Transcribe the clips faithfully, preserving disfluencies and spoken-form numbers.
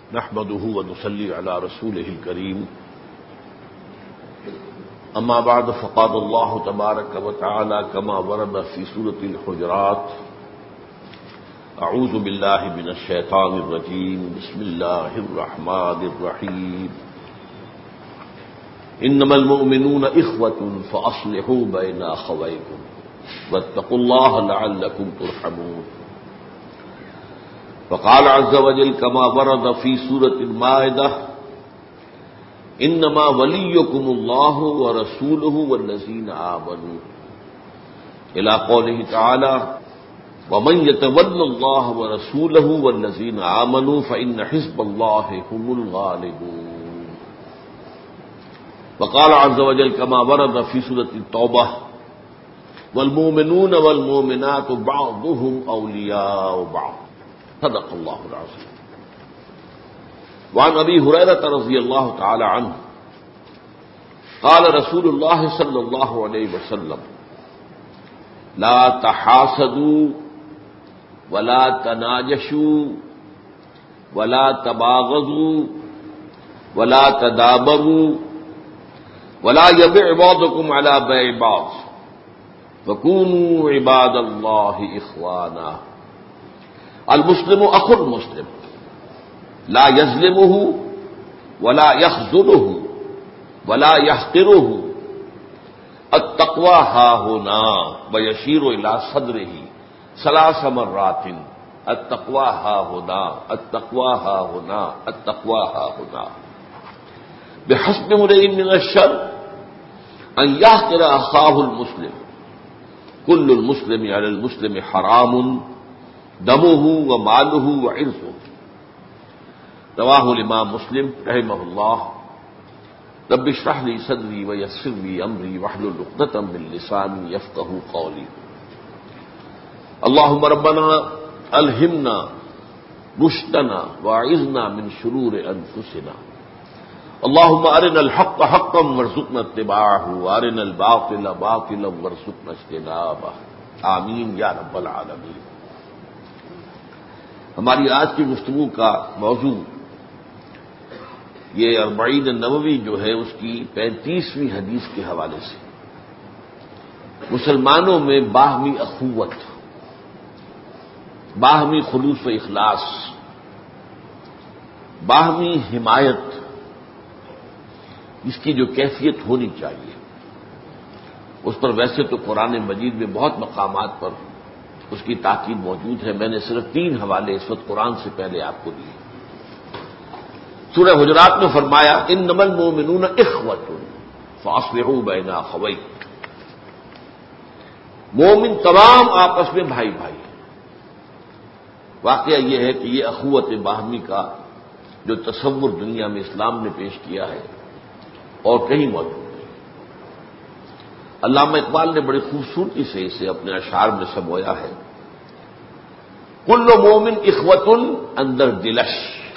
نحمده ونصلي على رسوله الكريم اما بعد فقال الله تبارك وتعالى كما ورد في سورة الحجرات اعوذ بالله من الشيطان الرجيم بسم الله الرحمن الرحيم انما المؤمنون اخوة فاصلحوا بين اخويكم واتقوا الله لعلكم ترحمون. وقال عز وجل كما ورد في سورة المائدة انما وليكم الله ورسوله والذين آمنوا الى قوله تعالى ومن يتول الله ورسوله والذين آمنوا فإن حزب الله هم الغالبون. وقال عز وجل كما ورد في سورة التوبة والمؤمنون والمؤمنات بعضهم أولياء بعض. صدق اللہ العظیم. وعن ابی ہریرہ رضی اللہ تعالی عنہ قال رسول اللہ صلی اللہ علیہ وسلم لا تحاسدوا ولا تناجشوا ولا تباغضوا ولا تدابروا ولا يبع بعضكم على بيع بعض وكونوا عباد اللہ اخوانا. المسلم اخو المسلم لا يظلمه ولا يخذله ولا يحقره. التقوى ها هنا ويشير الى صدره ثلاث مرات. التقوى ها هنا التقوى ها هنا التقوى ها هنا. بحسب امرئ من الشر ان يحقر اخاه المسلم. كل المسلم على المسلم حرام دمه وماله وعرضه. رواہ الامام مسلم رحمہ اللہ. رب اشرح لي صدری ويسر لي امری واحلل عقدۃ من لسانی يفقهوا قولی. اللهم ربنا الہمنا رشدنا واعذنا من شرور انفسنا. اللهم ارنا الحق حقا وارزقنا اتباعه وارنا الباطل باطلا وارزقنا اجتنابه. آمین یا رب العالمین. ہماری آج کی گفتگو کا موضوع یہ اربعین نووی جو ہے اس کی پینتیسویں حدیث کے حوالے سے مسلمانوں میں باہمی اخوت، باہمی خلوص و اخلاص، باہمی حمایت، اس کی جو کیفیت ہونی چاہیے اس پر ویسے تو قرآن مجید میں بہت مقامات پر اس کی تاکید موجود ہے. میں نے صرف تین حوالے اس وقت قرآن سے پہلے آپ کو دیے. سورہ حجرات میں فرمایا انما المؤمنون اخوۃ فاصلحوا بین اخویکم. مومن تمام آپس میں بھائی بھائی ہیں. واقعہ یہ ہے کہ یہ اخوت باہمی کا جو تصور دنیا میں اسلام نے پیش کیا ہے اور کہیں موجود نہیں. علامہ اقبال نے بڑی خوبصورتی سے اسے اپنے اشعار میں سمویا ہے. کل مومن اخوۃ اندر دلش.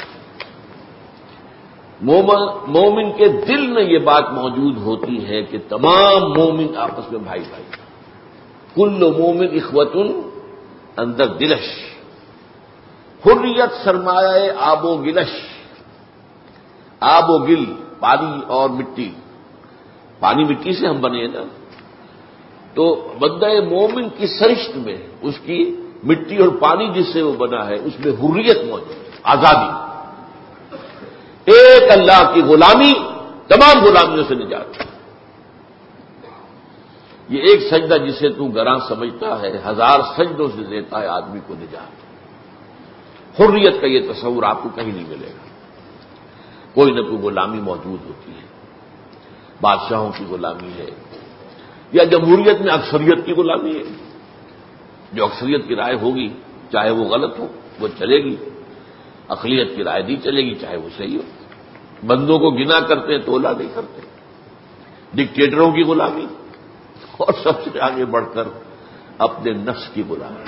مومن کے دل میں یہ بات موجود ہوتی ہے کہ تمام مومن آپس میں بھائی بھائی. کل مومن اخوۃ اندر دلش. حریت سرمایہ آب و گلش. آب و گل پانی اور مٹی. پانی مٹی سے ہم بنے نا، تو بندہ مومن کی سرشت میں اس کی مٹی اور پانی جس سے وہ بنا ہے اس میں حریت موجود ہے، آزادی. ایک اللہ کی غلامی تمام غلامیوں سے نجات. یہ ایک سجدہ جسے تو گراں سمجھتا ہے ہزار سجدوں سے دیتا ہے آدمی کو نجات. حریت کا یہ تصور آپ کو کہیں نہیں ملے گا. کوئی نہ کوئی غلامی موجود ہوتی ہے. بادشاہوں کی غلامی ہے یا جمہوریت میں اکثریت کی غلامی ہے. جو اکثریت کی رائے ہوگی چاہے وہ غلط ہو وہ چلے گی، اقلیت کی رائے نہیں چلے گی چاہے وہ صحیح ہو. بندوں کو گنا کرتے ہیں تولا نہیں کرتے. ڈکٹیٹروں کی غلامی اور سب سے آگے بڑھ کر اپنے نفس کی غلامی.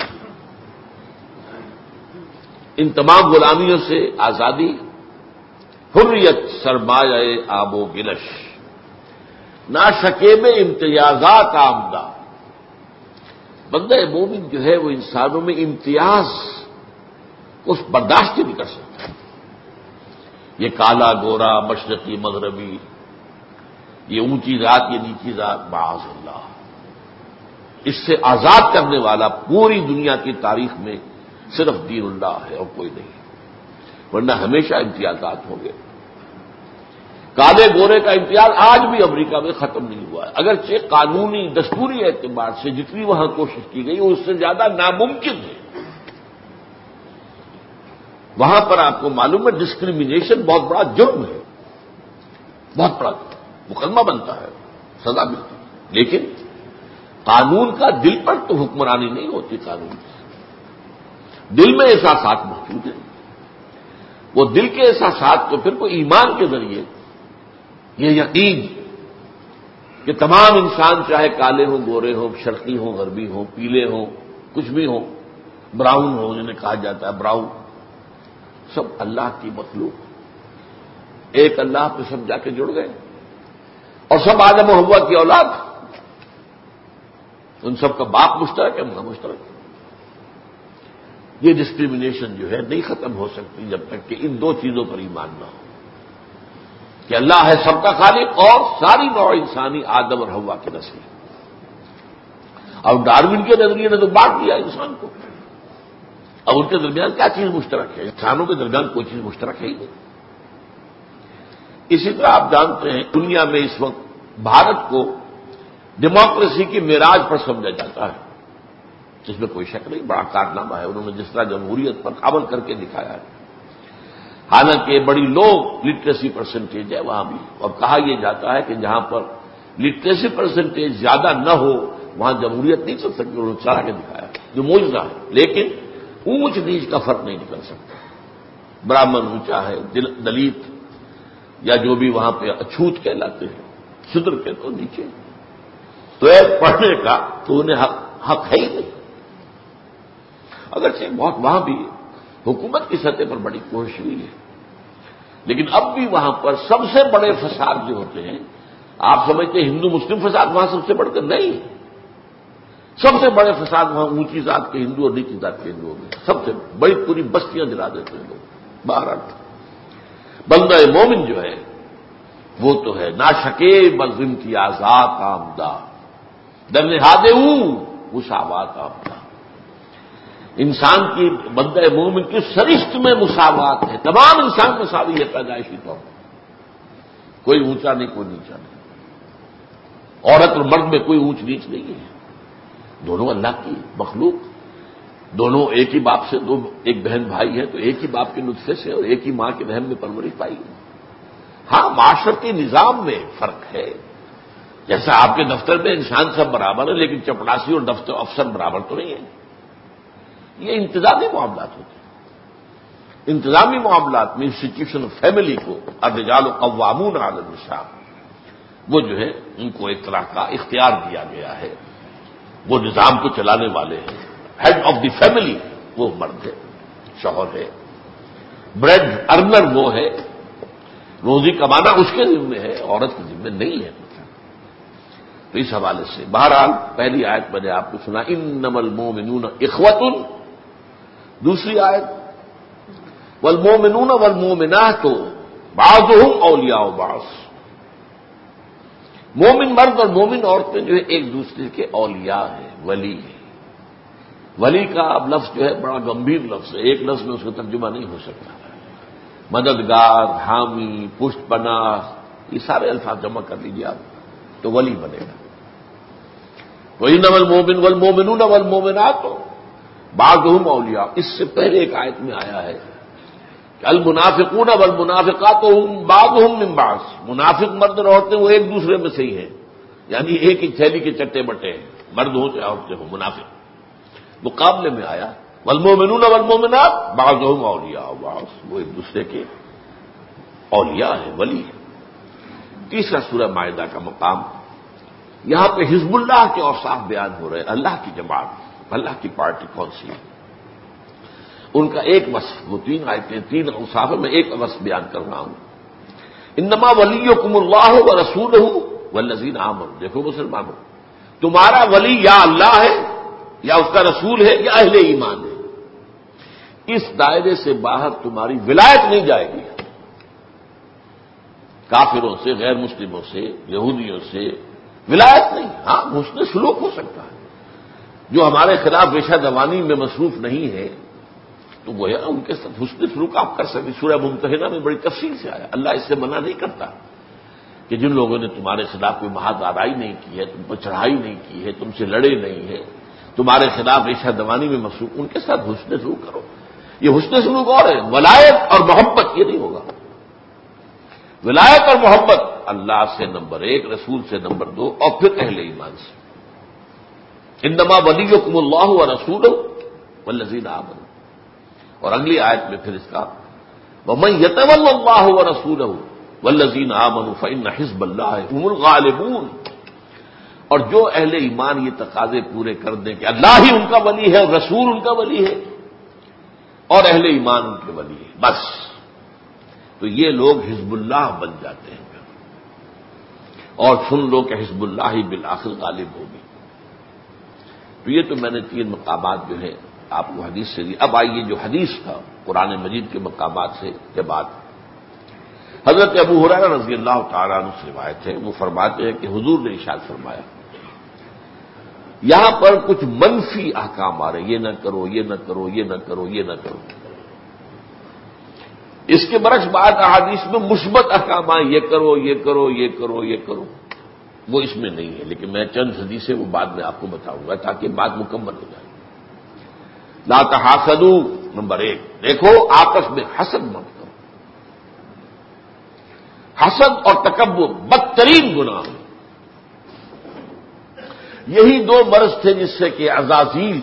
ان تمام غلامیوں سے آزادی، حریت سرمایہ آب و گلش. نہ شکیب امتیازات آمدہ. بندہ مومن جو ہے وہ انسانوں میں امتیاز اس برداشت نہیں کر سکتا. یہ کالا گورا مشرقی مغربی، یہ اونچی ذات یہ نیچی ذات، معاذ اللہ، اس سے آزاد کرنے والا پوری دنیا کی تاریخ میں صرف دین اللہ ہے اور کوئی نہیں، ورنہ ہمیشہ امتیازات ہوں گے۔ کالے گورے کا امتیاز آج بھی امریکہ میں ختم نہیں ہوا ہے، اگرچہ قانونی دستوری اعتبار سے جتنی وہاں کوشش کی گئی اس سے زیادہ ناممکن ہے۔ وہاں پر آپ کو معلوم ہے ڈسکریمنیشن بہت بڑا جرم ہے، بہت بڑا مقدمہ بنتا ہے، سزا ملتی ہے، لیکن قانون کا دل پر تو حکمرانی نہیں ہوتی، قانون کی دل میں احساسات موجود ہیں، وہ دل کے احساسات تو پھر کوئی ایمان کے ذریعے یہ یقین کہ تمام انسان چاہے کالے ہوں گورے ہوں شرقی ہوں غربی ہوں پیلے ہوں کچھ بھی ہوں براؤن ہوں جنہیں کہا جاتا ہے براؤن، سب اللہ کی مخلوق، ایک اللہ پہ سب جا کے جڑ گئے اور سب آدم و حوا کی اولاد، ان سب کا باپ مشترک ہے ماں مشترک ہے۔ یہ ڈسکریمنیشن جو ہے نہیں ختم ہو سکتی جب تک کہ ان دو چیزوں پر ایمان نہ ہو کہ اللہ ہے سب کا خالق اور ساری نوع انسانی آدم اور حوا کی نسل۔ اور ڈارون کے نظریے نے تو بانٹ دیا انسان کو، اب ان کے درمیان کیا چیز مشترک ہے؟ انسانوں کے درمیان کوئی چیز مشترک ہے ہی نہیں۔ اسی طرح آپ جانتے ہیں دنیا میں اس وقت بھارت کو ڈیموکریسی کی معراج پر سمجھا جاتا ہے، جس میں کوئی شک نہیں، بڑا کارنامہ ہے، انہوں نے جس طرح جمہوریت پر عمل کر کے دکھایا ہے، حالانکہ بڑی لو لٹریسی پرسنٹیج ہے وہاں بھی، اور کہا یہ جاتا ہے کہ جہاں پر لٹریسی پرسنٹیج زیادہ نہ ہو وہاں جمہوریت نہیں چل سکتی، انہوں نے چلا کے دکھایا جو معجزہ ہے، لیکن اونچ نیچ کا فرق نہیں نکل سکتا، برہمن اونچا ہے، دلت یا جو بھی وہاں پہ اچھوت کہلاتے ہیں شودر کے تو نیچے، تو ایک پڑھنے کا تو انہیں حق, حق ہے ہی نہیں۔ اگرچہ بہت وہاں بھی حکومت کی سطح پر بڑی کوشش ہوئی ہے، لیکن اب بھی وہاں پر سب سے بڑے فساد جو ہوتے ہیں، آپ سمجھتے ہیں ہندو مسلم فساد وہاں سب سے بڑھ کر نہیں، سب سے بڑے فساد وہاں اونچی ذات کے ہندو اور نیچی ذات کے ہندوؤں میں، سب سے بڑی پوری بستیاں جلا دیتے ہیں لوگ باہر۔ بندہ مومن جو ہے وہ تو ہے نا شکے بلزم کی آزاد آمدہ در نہادے ہوں مساوات آمدہ، انسان کی بندہ مومن کی سرشت میں مساوات ہے، تمام انسان مساوی ہے پیدائشی طور پر، کوئی اونچا نہیں کوئی نیچا نہیں، عورت اور مرد میں کوئی اونچ نیچ نہیں ہے، دونوں اللہ کی مخلوق، دونوں ایک ہی باپ سے، دو ایک بہن بھائی ہے تو ایک ہی باپ کے نطفے سے اور ایک ہی ماں کے رحم میں پرورش پائی ہے۔ ہاں معاشرتی نظام میں فرق ہے، جیسا آپ کے دفتر میں انسان سب برابر ہے لیکن چپڑاسی اور دفتر افسر برابر تو نہیں ہے، یہ انتظامی معاملات ہوتے ہیں۔ انتظامی معاملات میں انسٹیٹیوشن آف فیملی کو الرجال قوامون علی النساء وہ جو ہے ان کو ایک طرح کا اختیار دیا گیا ہے، وہ نظام کو چلانے والے ہیں، ہیڈ آف دی فیملی وہ مرد ہے، شوہر ہے، بریڈ ارنر وہ ہے، روزی کمانا اس کے ذمہ ہے، عورت کے ذمہ نہیں ہے۔ تو اس حوالے سے بہرحال پہلی آیت میں نے آپ کو سنا انما المؤمنون اخوۃ، دوسری آیت والمؤمنون والمؤمنات بعضهم اولیاء بعض، مومن مرد اور مومن عورتیں جو ہے ایک دوسرے کے اولیاء ہیں، ولی ہیں۔ ولی کا اب لفظ جو ہے بڑا گمبھیر لفظ ہے، ایک لفظ میں اس کا ترجمہ نہیں ہو سکتا، مددگار، حامی، پشت پناہ، یہ سارے الفاظ جمع کر لیجیے آپ تو ولی بنے گا۔ تو انما المؤمن والمؤمنون والمؤمنات بعضهم اولیاء، اس سے پہلے ایک آیت میں آیا ہے کہ المنافقون والمنافقات بعضهم من بعض، منافق مرد اور عورتیں وہ ایک دوسرے میں سے ہی ہیں، یعنی ایک ہی تھیلی کے چٹے بٹے ہیں، مرد ہوں چاہے عورتیں ہوں، منافق۔ مقابلے میں آیا والمؤمنون والمؤمنات بعضهم اولیاء بعض، وہ ایک دوسرے کے اولیاء ہیں، ولی ہیں۔ تیسرا سورہ مائدہ کا مقام، یہاں پہ حزب اللہ کے اوصاف بیان ہو رہے ہیں، اللہ کی جماعت، اللہ کی پارٹی کون سی ہے، ان کا ایک وصف، وہ تین آیتیں تین اوصاف میں ایک وصف بیان کر رہا ہوں۔ انما ولیکم اللہ ورسولہ والذین آمنوا، دیکھو مسلمانوں، تمہارا ولی یا اللہ ہے یا اس کا رسول ہے یا اہل ایمان ہے، اس دائرے سے باہر تمہاری ولایت نہیں جائے گی۔ کافروں سے، غیر مسلموں سے، یہودیوں سے ولایت نہیں. ہاں حسن سلوک ہو سکتا ہے. جو ہمارے خلاف ریشہ دوانی میں مصروف نہیں ہے تو وہ ان کے ساتھ حسن سلوک آپ کر سکتے. سورہ ممتحنہ میں بڑی تفصیل سے آیا. اللہ اس سے منع نہیں کرتا کہ جن لوگوں نے تمہارے خلاف کوئی محاذ آرائی نہیں کی ہے، تم پر چڑھائی نہیں کی ہے، تم سے لڑے نہیں ہے، تمہارے خلاف ریشہ دوانی میں مصروف، ان کے ساتھ حسن سلوک کرو. یہ حسن سلوک اور ہے. ولایت اور محبت یہ نہیں ہوگا. ولایت اور محبت اللہ سے نمبر ایک، رسول سے نمبر دو، اور پھر اہل ایمان سے. انما ولیکم اللہ ورسولہ والذین آمنوا. اور اگلی آیت میں پھر اس کا ومن یتول اللہ ورسولہ والذین آمنوا فإن حزب اللہ هم الغالبون. اور جو اہل ایمان یہ تقاضے پورے کر دیں کہ اللہ ہی ان کا ولی ہے اور رسول ان کا ولی ہے اور اہل ایمان ان کے ولی ہے، بس تو یہ لوگ حزب اللہ بن جاتے ہیں. اور سن لو کہ حزب اللہ ہی بالآخر غالب ہوگی. تو یہ تو میں نے تین مقامات جو ہیں آپ کو حدیث سے دی. اب آئیے جو حدیث تھا قرآن مجید کے مقامات سے کے بعد حضرت ابو ہریرہ رضی اللہ تعالیٰ عنہ سے روایت ہے. وہ فرماتے ہیں کہ حضور نے ارشاد فرمایا یہاں پر کچھ منفی احکام آ رہے، یہ نہ کرو، یہ نہ کرو، یہ نہ کرو، یہ نہ کرو. اس کے برعکس بعض احادیث میں مثبت احکام آئے، یہ کرو، یہ کرو، یہ کرو، یہ کرو. وہ اس میں نہیں ہے، لیکن میں چند حدیثیں وہ بعد میں آپ کو بتاؤں گا تاکہ بات مکمل ہو جائے. لا تحاسدوا نمبر ایک، دیکھو آپس میں حسد مت کرو. حسد اور تکبر بدترین گناہ ہے. یہی دو مرض تھے جس سے کہ عزازیل،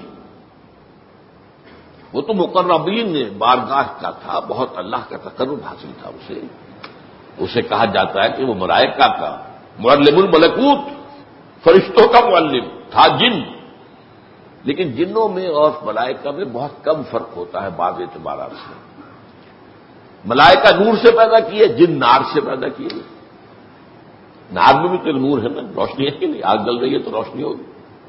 وہ تو مقربین نے بارگاہ کا تھا، بہت اللہ کا تقرب حاصل تھا اسے. اسے کہا جاتا ہے کہ وہ ملائکہ کا معلم الملکوت، فرشتوں کا معلم تھا جن. لیکن جنوں میں اور ملائکہ میں بہت کم فرق ہوتا ہے بعض اعتبارات سے. ملائکہ نور سے پیدا کیے، جن نار سے پیدا کیے. نار میں بھی تو نور ہے نا، روشنی ہے کہ نہیں؟ آگ جل رہی ہے تو روشنی ہوگی.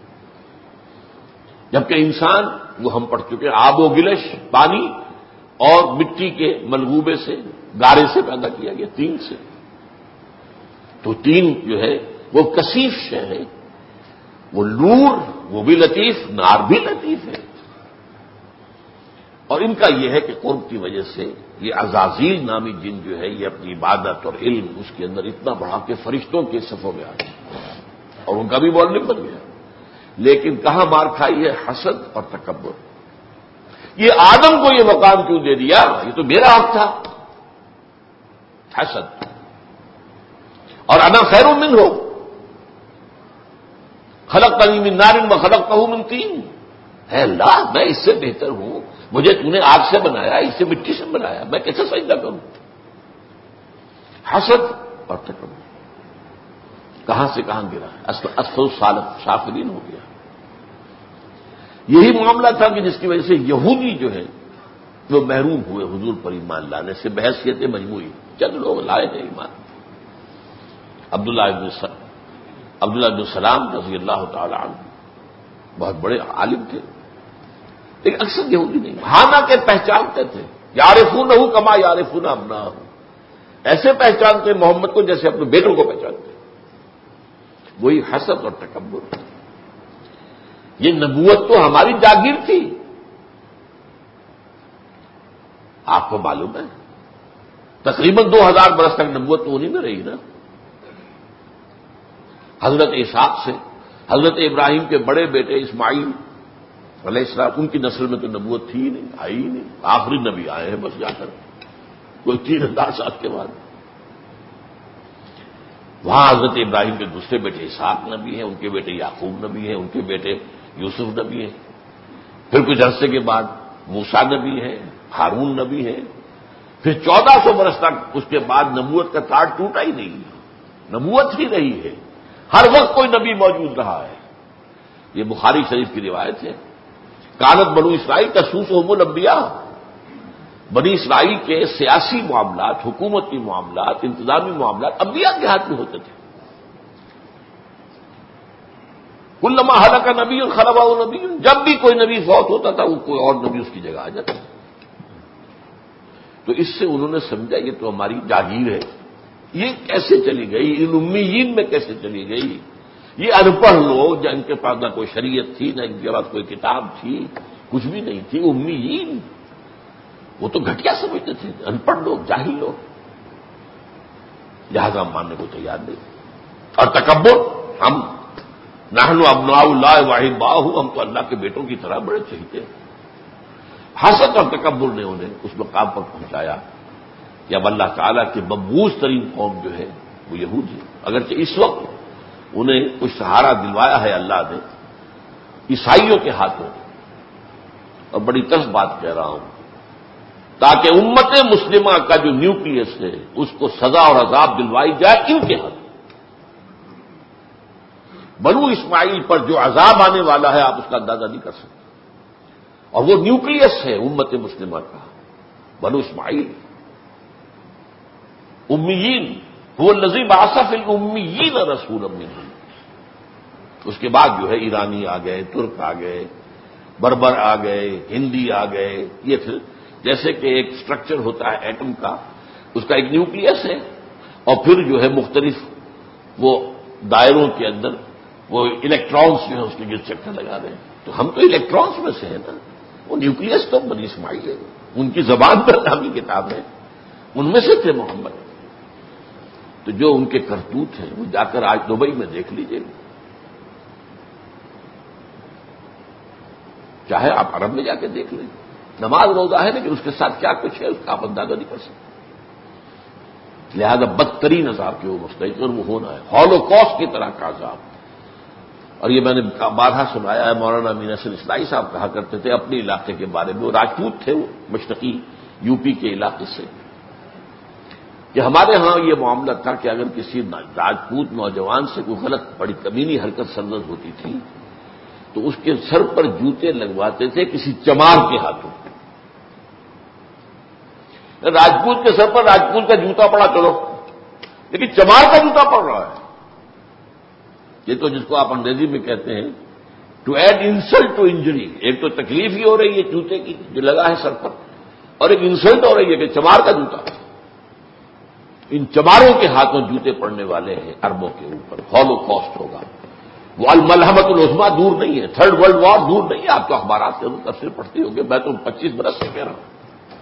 جبکہ انسان وہ ہم پڑھ چکے آب و گلش، پانی اور مٹی کے ملغوبے سے، گارے سے پیدا کیا گیا، تین سے. تو تین جو ہے وہ کثیف شے ہے. وہ نور وہ بھی لطیف، نار بھی لطیف ہے. اور ان کا یہ ہے کہ قرب کی وجہ سے یہ عزازیل نامی جن جو ہے یہ اپنی عبادت اور علم اس کے اندر اتنا بڑھا کے فرشتوں کے صفوں میں آ گیا اور ان کا بھی معلم بن گیا. لیکن کہاں مار کھائی ہے؟ حسد اور تکبر. یہ آدم کو یہ مقام کیوں دے دیا؟ یہ تو میرا حق تھا. حسد. اور انا خیر منہ، خلقتنی من نار وخلقتہ من طین. ہے اللہ میں اس سے بہتر ہوں، مجھے تو نے آگ سے بنایا، اس سے مٹی سے بنایا، میں کیسے سجدہ کروں؟ حسد اور تکبر کہاں سے کہاں گرا ہے، اسفل سافلین ہو گیا. یہی معاملہ تھا کہ جس کی وجہ سے یہودی جو ہے وہ محروم ہوئے حضور پر ایمان لانے سے بحیثیت مجموعی. چند لوگ لائے تھے ایمان. عبداللہ ابن عبداللہ ابن سلام رضی اللہ تعالی عنہ بہت بڑے عالم تھے، لیکن اکثر یہودی نہیں. ہانا کے پہچانتے تھے، یعرفونہ کما یعرفون ابناءہم، ایسے پہچانتے محمد کو جیسے اپنے بیٹوں کو پہچانتے. وہی حسد اور تکبر. یہ نبوت تو ہماری جاگیر تھی، آپ کو معلوم ہے تقریباً دو ہزار برس تک نبوت تو انہیں میں رہی نا. حضرت اسحاق سے حضرت ابراہیم کے بڑے بیٹے اسماعیل علیہ السلام، ان کی نسل میں تو نبوت تھی ہی نہیں، آئی ہی نہیں. آخری نبی آئے ہیں بس جا کر کوئی تین ہزار سال کے بعد. وہاں حضرت ابراہیم کے دوسرے بیٹے اسحاق نبی ہیں، ان کے بیٹے یعقوب نبی ہیں، ان کے بیٹے یوسف نبی ہیں. پھر کچھ عرصے کے بعد موسیٰ نبی ہیں، ہارون نبی ہیں. پھر چودہ سو برس تک اس کے بعد نبوت کا تار ٹوٹا ہی نہیں، نبوت ہی رہی ہے. ہر وقت کوئی نبی موجود رہا ہے. یہ بخاری شریف کی روایت ہے. کانت بنو اسرائیل تسوسہم الانبیاء، بنی اسرائیل کے سیاسی معاملات، حکومتی معاملات، انتظامی معاملات انبیاء کے ہاتھ میں ہوتے تھے. کلما ہلک نبی خلفہ نبی، جب بھی کوئی نبی فوت ہوتا تھا وہ کوئی اور نبی اس کی جگہ آ جاتا تھا. تو اس سے انہوں نے سمجھا یہ تو ہماری جاگیر ہے، یہ کیسے چلی گئی؟ ان امیین میں کیسے چلی گئی؟ یہ ان پڑھ لوگ جن کے پاس نہ کوئی شریعت تھی، نہ ان کے پاس کوئی کتاب تھی، کچھ بھی نہیں تھی، امیین، وہ تو گھٹیا سمجھتے تھے، ان پڑھ لوگ، جاہل لوگ، لہذا ماننے کو تیار نہیں۔ اور تکبر، ہم نحن ابناء اللہ واحباہ، ہم تو اللہ کے بیٹوں کی طرح بڑے چہیتے ہیں۔ حسد اور تکبر نے انہیں اس مقام پر پہنچایا کہ اب اللہ تعالیٰ کے مبعوث ترین قوم جو ہے وہ یہود ہے، اگرچہ اس وقت انہیں کچھ سہارا دلوایا ہے اللہ نے عیسائیوں کے ہاتھوں، اور بڑی تلخ بات کہہ رہا ہوں، تاکہ امت مسلمہ کا جو نیوکلیس ہے اس کو سزا اور عذاب دلوائی جائے ان کے ہاتھ۔ بنو اسماعیل پر جو عذاب آنے والا ہے آپ اس کا اندازہ نہیں کر سکتے، اور وہ نیوکلیس ہے امت مسلمہ کا، بنو اسماعیل، امیین، وہ الذی بعث فی الامیین رسولا منہم۔ اس کے بعد جو ہے ایرانی آ گئے، ترک آ گئے، بربر آ گئے، ہندی آ گئے، یہ پھر جیسے کہ ایک سٹرکچر ہوتا ہے ایٹم کا، اس کا ایک نیوکلیس ہے، اور پھر جو ہے مختلف وہ دائروں کے اندر وہ الیکٹرانس جو ہے اس کے گرد چکر لگا رہے ہیں۔ تو ہم تو الیکٹرانس میں سے ہیں نا، وہ نیوکلیس تو بنی اسماعیل ہے، ان کی زبان پر نام کی کتاب ہے، ان میں سے تھے محمد۔ تو جو ان کے کرتوت ہیں وہ جا کر آج دبئی میں دیکھ لیجئے، چاہے آپ عرب میں جا کے دیکھ لیں، نماز روزہ ہے لیکن اس کے ساتھ کیا کچھ ہے اس کا آپ اندازہ نہیں کر سکتے۔ لہذا بدترین عذاب کے وہ مستحق اور وہ ہونا ہے، ہولوکاسٹ کی طرح کا عذاب۔ اور یہ میں نے بارہا سنایا ہے، مولانا امین حسن اصلاحی صاحب کہا کرتے تھے اپنے علاقے کے بارے میں، وہ راجپوت تھے، وہ مشرقی یو پی کے علاقے سے، کہ ہمارے ہاں یہ معاملہ تھا کہ اگر کسی راجپوت نوجوان سے کوئی غلط بڑی کمینی حرکت سرزد ہوتی تھی تو اس کے سر پر جوتے لگواتے تھے کسی چمار کے ہاتھوں۔ راجپوت کے سر پر راجپوت کا جوتا پڑا چلو، لیکن چمار کا جوتا پڑ رہا ہے، یہ تو جس کو آپ انگریزی میں کہتے ہیں to add insult to injury. ایک تو تکلیف ہی ہو رہی ہے جوتے کی جو لگا ہے سر پر، اور ایک انسلٹ ہو رہی ہے کہ چمار کا جوتا۔ ان چماروں کے ہاتھوں جوتے پڑنے والے ہیں اربوں کے اوپر، ہولوکاسٹ ہوگا۔ وہ الملحمۃ العظمیٰ دور نہیں ہے، تھرڈ ورلڈ وار دور نہیں ہے، آپ تو اخبارات سے تفسیر پڑھتے ہوں گے، میں تو پچیس برس سے کہہ رہا ہوں،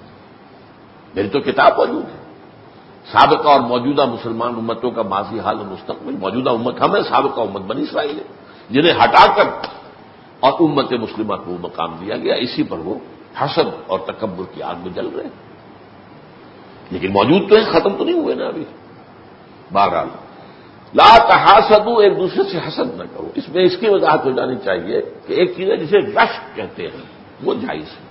میری تو کتاب موجود ہے، سابقہ اور موجودہ مسلمان امتوں کا ماضی، حال اور مستقبل۔ موجودہ امت ہم ہے، سابقہ امت بنی اسرائیل ہے، جنہیں ہٹا کر اور امت مسلمہ کو مقام دیا گیا، اسی پر وہ حسد اور تکبر کی آگ میں جل رہے ہیں، لیکن موجود تو ہے، ختم تو نہیں ہوئے نا ابھی۔ بہرحال لا تحاسدوا، ایک دوسرے سے حسد نہ کرو۔ اس میں اس کی وضاحت ہو جانی چاہیے کہ ایک چیز ہے جسے رشک کہتے ہیں، وہ جائز ہے۔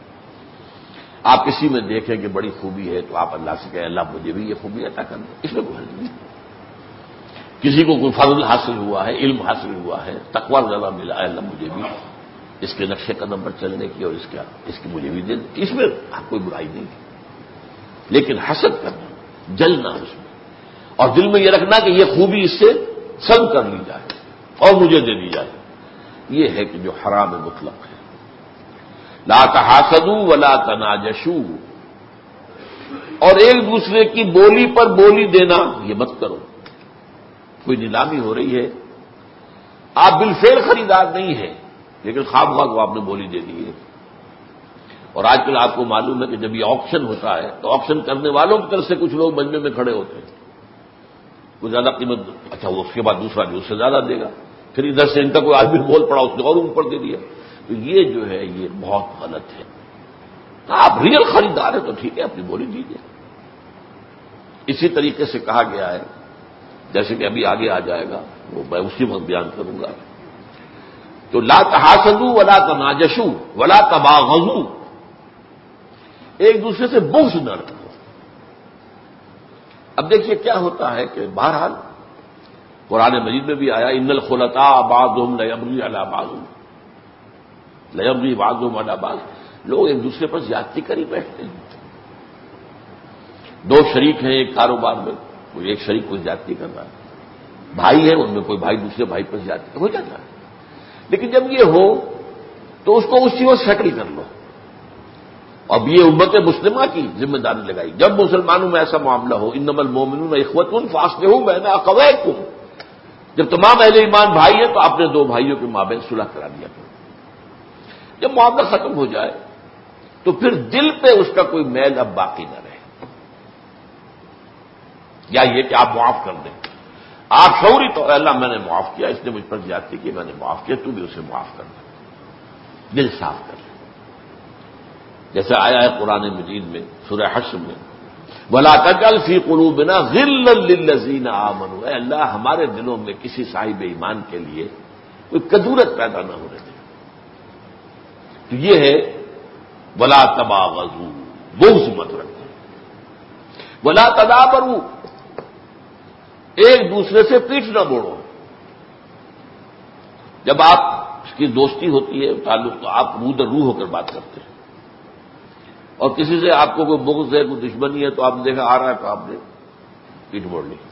آپ کسی میں دیکھیں کہ بڑی خوبی ہے تو آپ اللہ سے کہیں اللہ مجھے بھی یہ خوبی عطا کر دو، اس میں کوئی حرج نہیں۔ کسی کو کوئی فضل حاصل ہوا ہے، علم حاصل ہوا ہے، تقویٰ زیادہ ملا ہے، اللہ مجھے بھی اس کے نقشے قدم پر چلنے کی اور اس کا اس کی مجھے بھی دے دو، اس میں کوئی برائی نہیں ہے۔ لیکن حسد کرنا، جلنا اس میں، اور دل میں یہ رکھنا کہ یہ خوبی اس سے سلب کر لی جائے اور مجھے دے دی جائے، یہ ہے کہ جو حرام مطلق ہے۔ لا تحاسدوا ولا تناجشوا، اور ایک دوسرے کی بولی پر بولی دینا یہ مت کرو۔ کوئی نیلامی ہو رہی ہے، آپ بالفعل خریدار نہیں ہیں لیکن خواب خواہ کو آپ نے بولی دے دی ہے، اور آج کل آپ کو معلوم ہے کہ جب یہ آکشن ہوتا ہے تو آکشن کرنے والوں کی طرف سے کچھ لوگ مجمع میں کھڑے ہوتے ہیں، وہ زیادہ قیمت، اچھا وہ اس کے بعد دوسرا جو اس سے زیادہ دے گا، پھر ادھر سے ان کا کوئی آدمی بول پڑا اس نے اور اوپر دے دیا، تو یہ جو ہے یہ بہت غلط ہے۔ آپ ریئل خریدار ہیں تو ٹھیک ہے اپنی بولی دیجیے۔ اسی طریقے سے کہا گیا ہے، جیسے کہ ابھی آگے آ جائے گا وہ میں اسی وقت بیان کروں گا، تو لا تحاسدوا ولا تناجشوا ولا تباغضوا، ایک دوسرے سے بغض نہ رکھو۔ اب دیکھیے کیا ہوتا ہے کہ بہرحال قرآن مجید میں بھی آیا ان الخلطاء بعضهم لیبغی علی بعض، لیبغی بعضهم علی بعض، لوگ ایک دوسرے پر زیادتی کری بیٹھتے ہیں۔ دو شریک ہیں ایک کاروبار میں، کوئی ایک شریک کو زیادتی کر رہا ہے، بھائی ہے ان میں کوئی بھائی دوسرے بھائی پر زیادتی ہو جاتا ہے، لیکن جب یہ ہو تو اس کو اسی وقت سیٹل کر لو، اب یہ امت مسلمہ کی ذمہ داری لگائی، جب مسلمانوں میں ایسا معاملہ ہو، انما المؤمنون اخوۃ فاصلحوا بین اخویکم، جب تمام اہل ایمان بھائی ہیں تو اپنے دو بھائیوں کے مابین صلح کرا دیا کرو۔ جب معاملہ ختم ہو جائے تو پھر دل پہ اس کا کوئی میل اب باقی نہ رہے، یا یہ کہ آپ معاف کر دیں، آپ شعوری تو اللہ میں نے معاف کیا، اس نے مجھ پر زیادتی کی، میں نے معاف کیا، تو بھی اسے معاف کر دیں، دل صاف کر لیں، جیسے آیا ہے قرآن مجید میں سورہ حشر میں، وَلَا تَجْعَلْ فِي قُلُوبِنَا غِلًّا لِّلَّذِينَ آمَنُوا، اے اللہ ہمارے دلوں میں کسی صاحب ایمان کے لیے کوئی کدورت پیدا نہ ہونے دے۔ تو یہ ہے وَلَا تَبَاغَضُوا، بغض مت رکھو، وَلَا تَدَابَرُوا، ایک دوسرے سے پیٹھ نہ موڑو۔ جب آپ کی دوستی ہوتی ہے تعلق تو آپ روح در روح ہو کر بات کرتے ہیں، اور کسی سے آپ کو کوئی بغض ہے، کوئی دشمنی ہے تو آپ نے دیکھا آ رہا ہے تو آپ نے پیٹھ موڑ لی۔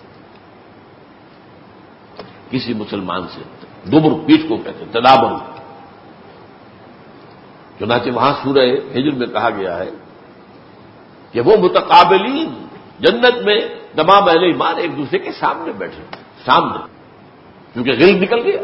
کسی مسلمان سے دبر، پیٹھ کو کہتے ہیں تدابر، چنانچہ وہاں سورہ ہجر میں کہا گیا ہے کہ وہ متقابلین جنت میں تمام اہل ایمان ایک دوسرے کے سامنے بیٹھے، سامنے، کیونکہ غل نکل گیا،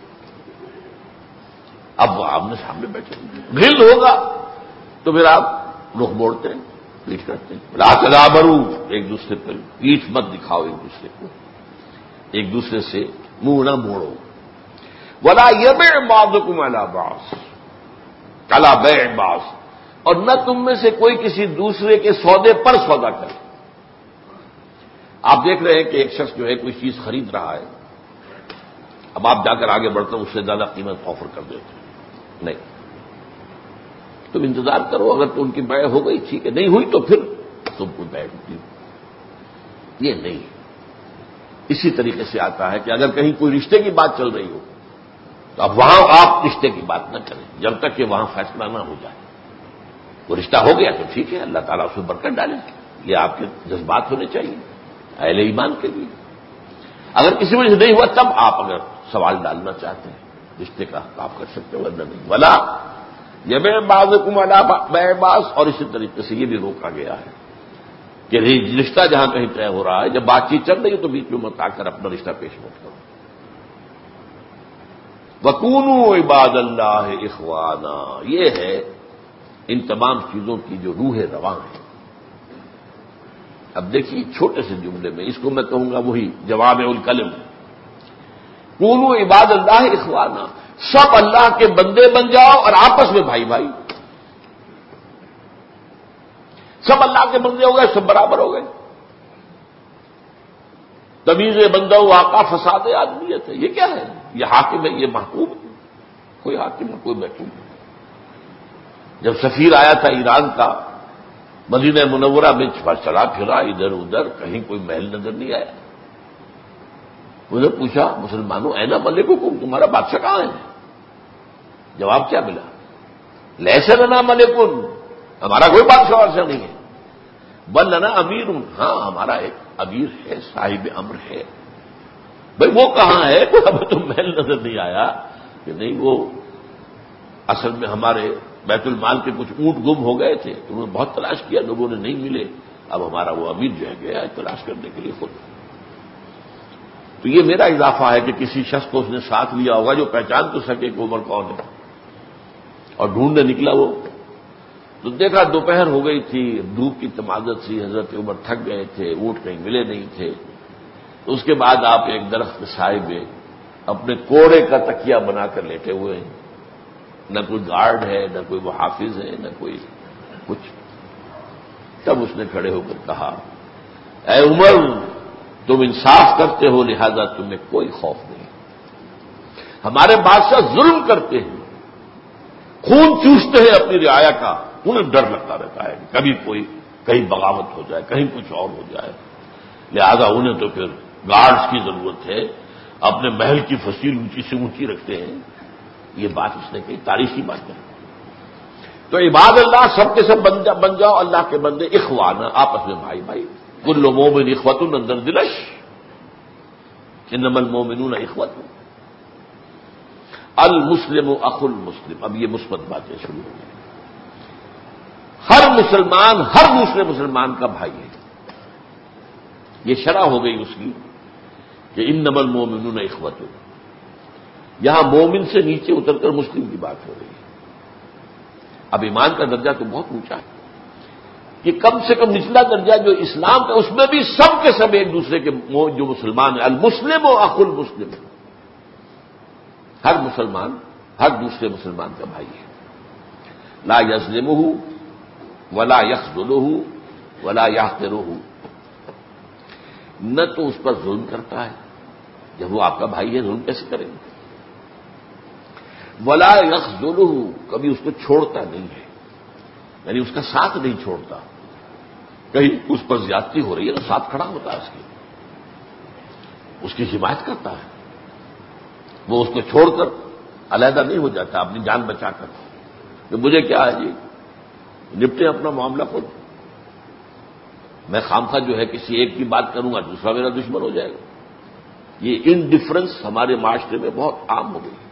اب وہ آمنے سامنے بیٹھے، غل ہوگا تو پھر آپ رخ موڑتے ہیں، پیٹھ کرتے ہیں۔ لا تدابروا، ایک دوسرے پر پیٹھ مت دکھاؤ، ایک دوسرے کو، ایک دوسرے سے منہ نہ موڑو۔ ولا یبع بعضکم علی بعض کلا بیع بعض، اور نہ تم میں سے کوئی کسی دوسرے کے سودے پر سودا کرے۔ آپ دیکھ رہے ہیں کہ ایک شخص جو ہے کوئی چیز خرید رہا ہے، اب آپ جا کر آگے بڑھتے ہیں، اس سے زیادہ قیمت آفر کر دیتے ہیں، نہیں، تم انتظار کرو، اگر تو ان کی بیع ہو گئی ٹھیک ہے، نہیں ہوئی تو پھر تم کو بیع ہوتی، یہ نہیں۔ اسی طریقے سے آتا ہے کہ اگر کہیں کوئی رشتے کی بات چل رہی ہو تو اب وہاں آپ رشتے کی بات نہ کریں جب تک کہ وہاں فیصلہ نہ ہو جائے۔ وہ رشتہ ہو گیا تو ٹھیک ہے، اللہ تعالیٰ اس میں برکت ڈالے، یہ آپ کے جذبات ہونے چاہیے اہل ایمان کے لیے۔ اگر کسی وجہ سے نہیں ہوا تب آپ اگر سوال ڈالنا چاہتے ہیں رشتے کا تو آپ کر سکتے ہو، ورنہ نہیں۔ ولا یبع بعضکم علی بیع بعض، اور اسی طریقے سے یہ بھی روکا گیا ہے کہ رشتہ جہاں کہیں طے ہو رہا ہے، جب بات چیت چل رہی ہے تو بیچ میں مت آ کر اپنا رشتہ پیش مت کرو۔ وَكُونُوا عِبَادَ اللَّهِ إِخْوَانًا، یہ ہے ان تمام چیزوں کی جو روح رواں ہے۔ اب دیکھیے چھوٹے سے جملے میں اس کو میں کہوں گا وہی جوامع الکلم، کونوا عباد اللہ اخوانا، سب اللہ کے بندے بن جاؤ اور آپس میں بھائی بھائی، سب اللہ کے بندے ہو گئے، سب برابر ہو گئے۔ تمیز بندہ و آقا فساد آدمیت ہے، یہ کیا ہے؟ یہ حاکم ہے، یہ محکوم ہے، کوئی حاکم ہے کوئی محکوم ہے۔ جب سفیر آیا تھا ایران کا، مدینہ منورہ میں چلا پھرا ادھر ادھر، کہیں کوئی محل نظر نہیں آیا۔ انہوں نے پوچھا مسلمانوں این ملککم، تمہارا بادشاہ کہاں ہے؟ جواب کیا ملا؟ لیس لنا ملکن، ہمارا کوئی بادشاہ وادشاہ نہیں ہے، بل لنا امیر، ہاں ہمارا ایک امیر ہے، صاحب امر ہے۔ بھائی وہ کہاں ہے؟ کوئی ہمیں تو محل نظر نہیں آیا کہ نہیں، وہ اصل میں ہمارے بیت المال کے کچھ اونٹ گم ہو گئے تھے، انہوں نے بہت تلاش کیا، لوگوں نے نہیں ملے، اب ہمارا وہ امیر جو ہے گیا ہے تلاش کرنے کے لیے خود۔ تو یہ میرا اضافہ ہے کہ کسی شخص کو اس نے ساتھ لیا ہوگا جو پہچان تو سکے کہ عمر کون ہے، اور ڈھونڈنے نکلا وہ تو دیکھا دوپہر ہو گئی تھی، دھوپ کی تمازت سی، حضرت عمر تھک گئے تھے، اونٹ کہیں ملے نہیں تھے۔ تو اس کے بعد آپ ایک درخت کے سائے میں اپنے کوڑے کا تکیہ بنا کر لیٹے ہوئے ہیں، نہ کوئی گارڈ ہے، نہ کوئی محافظ ہے، نہ کوئی کچھ۔ تب اس نے کھڑے ہو کر کہا، اے عمر تم انصاف کرتے ہو لہذا تمہیں کوئی خوف نہیں، ہمارے بادشاہ ظلم کرتے ہیں، خون چوستے ہیں اپنی رعایا کا، انہیں ڈر لگتا رہتا ہے کہ کبھی کوئی کہیں بغاوت ہو جائے، کہیں کچھ اور ہو جائے، لہذا انہیں تو پھر گارڈز کی ضرورت ہے، اپنے محل کی فصیل اونچی سے اونچی رکھتے ہیں۔ یہ بات اس نے کہی، تاریخی بات ہے۔ تو عباد اللہ سب کے سب بن جاؤ اللہ کے بندے، اخوانا آپس میں بھائی بھائی، کل مومن اخوۃ اندر دلش، انما المومنون اخوۃ، المسلم اخو المسلم۔ اب یہ مثبت باتیں شروع ہو گئی۔ ہر مسلمان ہر دوسرے مسلمان کا بھائی ہے. یہ شرح ہو گئی اس کی کہ انما المؤمنون اخوۃ. یہاں مومن سے نیچے اتر کر مسلم کی بات ہو رہی ہے. اب ایمان کا درجہ تو بہت اونچا ہے کہ کم سے کم نچلا درجہ جو اسلام کا اس میں بھی سب کے سب ایک دوسرے کے جو مسلمان ہیں. المسلم و اخو المسلم. ہر مسلمان ہر دوسرے مسلمان کا بھائی ہے. لا یظلمہ ولا یخذلہ ولا یحقرہ. نہ تو اس پر ظلم کرتا ہے، جب وہ آپ کا بھائی ہے ظلم کیسے کریں گے؟ ولا یخذلہ، کبھی اس کو چھوڑتا نہیں ہے، یعنی اس کا ساتھ نہیں چھوڑتا. کہیں اس پر زیادتی ہو رہی ہے تو ساتھ کھڑا ہوتا ہے اس کی اس کی حمایت کرتا ہے. وہ اس کو چھوڑ کر علیحدہ نہیں ہو جاتا اپنی جان بچا کر کہ مجھے کیا ہے جی، نپٹے اپنا معاملہ خود. میں خامخواہ جو ہے کسی ایک کی بات کروں گا دوسرا میرا دشمن ہو جائے گا. یہ انڈیفرنس ہمارے معاشرے میں بہت عام ہو گئی.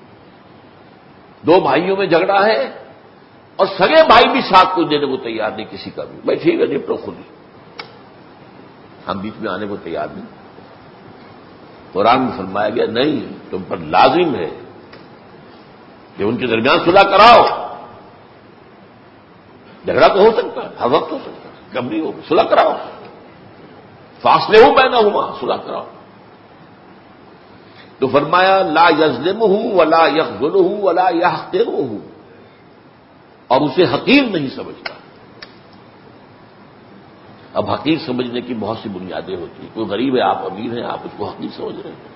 دو بھائیوں میں جھگڑا ہے اور سگے بھائی بھی ساتھ کو دینے کو تیار نہیں کسی کا بھی. بھائی ٹھیک ہے نپٹو خود ہی، ہم بیچ میں آنے کو تیار نہیں. قرآن میں فرمایا گیا نہیں، تم پر لازم ہے کہ ان کے درمیان صلح کراؤ. جھگڑا تو ہو سکتا ہے، ہر وقت ہو سکتا ہے، کب نہیں ہوگا. صلح کراؤ، فاصلے ہو بینہما، صلح کراؤ. تو فرمایا لا یظلمہ ولا یخذلہ ولا یحقرہ، اور اسے حقیر نہیں سمجھتا. اب حقیر سمجھنے کی بہت سی بنیادیں ہوتی ہیں. کوئی غریب ہے، آپ امیر ہیں، آپ اس کو حقیر سمجھ رہے ہیں.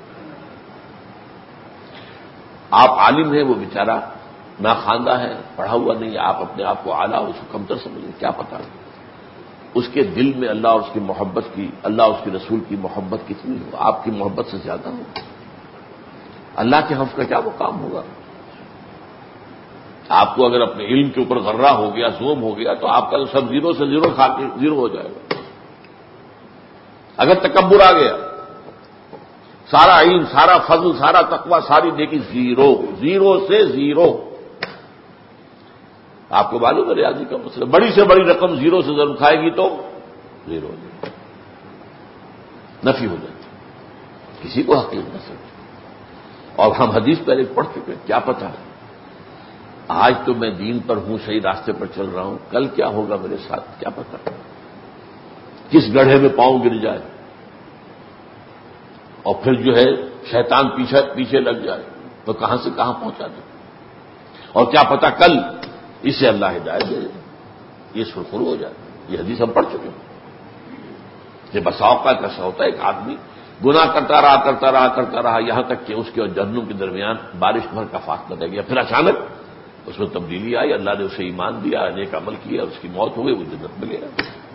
آپ عالم ہیں، وہ بیچارہ ناخواندہ ہے، پڑھا ہوا نہیں ہے، آپ اپنے آپ کو اعلیٰ اس کو کمتر سمجھیں. کیا پتا اس کے دل میں اللہ اور اس کی محبت کی، اللہ اور اس کے رسول کی محبت کتنی ہو، آپ کی محبت سے زیادہ ہو. اللہ کے حفظ کا کیا مقام ہوگا؟ آپ کو اگر اپنے علم کے اوپر غرہ ہو گیا، زوم ہو گیا، تو آپ کا تو سب زیرو سے زیرو کھا کے زیرو ہو جائے گا. اگر تکبر آ گیا، سارا علم، سارا فضل، سارا تقوی، ساری نیکی زیرو، زیرو سے زیرو. آپ کو معلوم ہے ریاضی کا مسئلہ، بڑی سے بڑی رقم زیرو سے ضرب کھائے گی تو زیرو ہو جائے گی، نفی ہو جاتی. کسی کو حقیق نہ سمجھے. اور ہم حدیث پہلے پڑھ چکے، کیا پتا آج تو میں دین پر ہوں، صحیح راستے پر چل رہا ہوں، کل کیا ہوگا میرے ساتھ کیا پتا. کس گڑھے میں پاؤں گر جائے اور پھر جو ہے شیطان پیچھے پیچھے لگ جائے تو کہاں سے کہاں پہنچا دے. اور کیا پتا کل اسے اللہ ہدایت دے دے، یہ سرخرو ہو جائے. یہ حدیث ہم پڑھ چکے ہیں کہ بسا اوقات ایسا ہوتا ہے ایک آدمی گناہ کرتا رہا کرتا رہا کرتا رہا یہاں تک کہ اس کے اور جہنم کے درمیان بارش بھر کا فاصلہ رہ گیا. پھر اچانک اس میں تبدیلی آئی، اللہ نے اسے ایمان دیا، نیک عمل کیا، اس کی موت ہو گئی، وہ جنت میں گیا.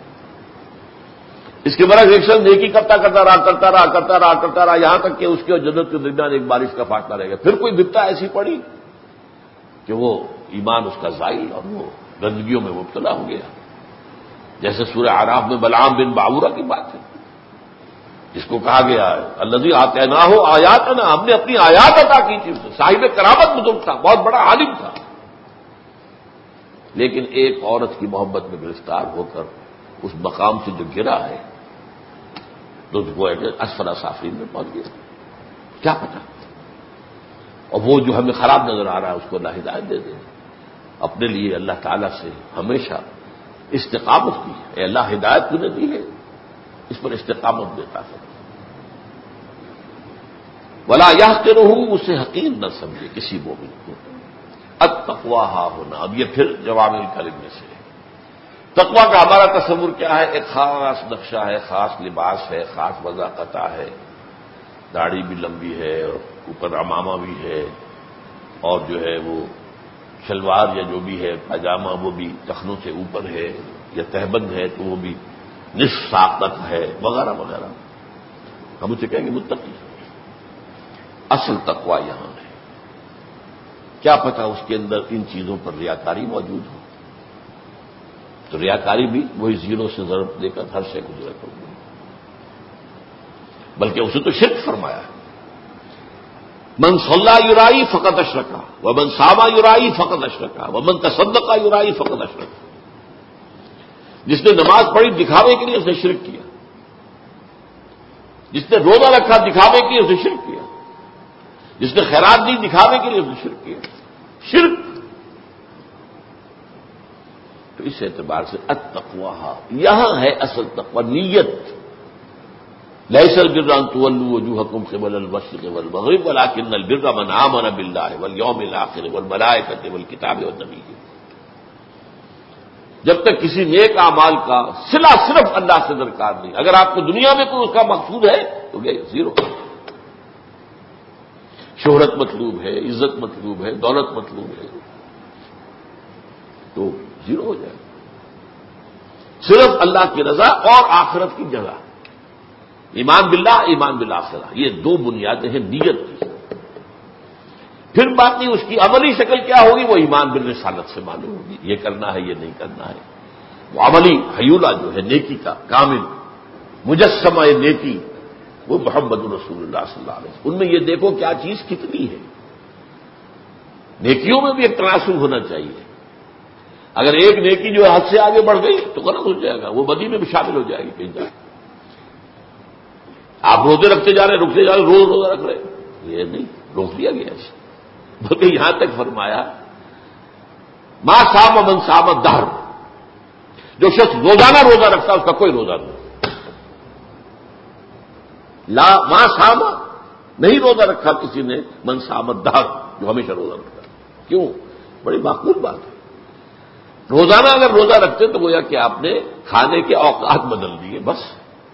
اس کے برعکس ایک شخص نیکی کرتا کرتا رہا کرتا رہا کرتا رہا کرتا رہا یہاں تک کہ اس کے اور جنت کے درمیان ایک بارش کا فاصلہ رہ گیا. پھر کوئی بپتا ایسی پڑی کہ وہ ایمان اس کا زائل اور وہ گندگیوں میں مبتلا ہو گیا. جیسے سورہ اعراف میں بلعام بن باورہ کی بات ہے، جس کو کہا گیا ہے الذی آتیناہ آیاتنا، ہم نے اپنی آیات عطا کی تھی. صاحب کرامت بزرگ تھا، بہت بڑا عالم تھا، لیکن ایک عورت کی محبت میں گرفتار ہو کر اس مقام سے جو گرا ہے تو وہ اسفل سافلین میں پہنچ گیا. کیا پتا. اور وہ جو ہمیں خراب نظر آ رہا ہے اس کو اللہ ہدایت دے دے. اپنے لیے اللہ تعالیٰ سے ہمیشہ استقامت کی ہے. اے اللہ ہدایت تو نے دی ہے، اس پر استقامت دیتا ہے. ولا یحقرہ، اسے حقیر نہ سمجھے کسی مومن کو. التقویٰ ہا ہونا، اب یہ پھر جوامع الکلم میں سے ہے. تقویٰ کا ہمارا تصور کیا ہے؟ ایک خاص نقشہ ہے، خاص لباس ہے، خاص وضاحت ہے، داڑھی بھی لمبی ہے اور اوپر امامہ بھی ہے، اور جو ہے وہ شلوار یا جو بھی ہے پاجامہ وہ بھی ٹخنوں سے اوپر ہے، یا تہبند ہے تو وہ بھی نصف ساق تک ہے، وغیرہ وغیرہ. ہم اسے کہیں گے متقی. اصل تقویٰ یہاں ہے. کیا پتا اس کے اندر ان چیزوں پر ریاکاری موجود ہو، تو ریاکاری بھی وہی زیرو سے ضرب دے کر ہر سے گزرے کر گئی. بلکہ اسے تو شرک فرمایا ہے. من صلی یرائی فقط اشرکا ومن صام یرائی فقط اشرکا ومن تصدق یرائی فقط اشرکا. جس نے نماز پڑھی دکھاوے کے لیے اس نے شرک کیا، جس نے روزہ رکھا دکھاوے کے لیے اس نے شرک کیا، جس نے خیرات دی دکھاوے کے لیے اس نے شرک کیا۔ شرک تو اس اعتبار سے التقویٰ یہاں ہے اصل تقویٰ، نیت۔ لیس البر ان تولوا وجوہکم قبل المشرق والمغرب ولکن البر من آمن باللہ والیوم الآخر والملائکۃ والکتاب والنبیین۔ جب تک کسی نیک اعمال کا صلہ صرف اللہ سے درکار نہیں، اگر آپ کو دنیا میں کوئی اس کا مقصود ہے تو یہ زیرو۔ شہرت مطلوب ہے، عزت مطلوب ہے، دولت مطلوب ہے تو زیرو ہو جائے۔ صرف اللہ کی رضا اور آخرت کی جگہ، ایمان باللہ، ایمان بالآخرہ، یہ دو بنیادیں ہیں نیت کی۔ پھر بات نہیں اس کی عملی شکل کیا ہوگی، وہ ایمان بالرسالت سے معلوم ہوگی، یہ کرنا ہے یہ نہیں کرنا ہے۔ وہ عملی حیولہ جو ہے نیکی کا کامل مجسمہ نیکی، وہ محمد رسول اللہ صلی اللہ علیہ وسلم۔ ان میں یہ دیکھو کیا چیز کتنی ہے۔ نیکیوں میں بھی ایک تناسب ہونا چاہیے۔ اگر ایک نیکی جو ہے حد سے آگے بڑھ گئی تو غلط ہو جائے گا، وہ بدی میں بھی شامل ہو جائے گی کہیں جائے۔ آپ روزے رکھتے جا رہے ہیں، رکتے جا رہے ہیں، روز روزہ رکھ رہے ہیں، یہ نہیں، روک دیا گیا اسے۔ بلکہ یہاں تک فرمایا ما صام من صام الدہر، جو شخص روزانہ روزہ رکھتا ہے اس کا کوئی روزہ نہیں۔ لا ما صام، نہیں روزہ رکھا کسی نے من صام الدہر، جو ہمیشہ روزہ رکھتا ہے۔ کیوں؟ بڑی معقول بات ہے۔ روزانہ اگر روزہ رکھتے تو گویا کہ آپ نے کھانے کے اوقات بدل دیے بس۔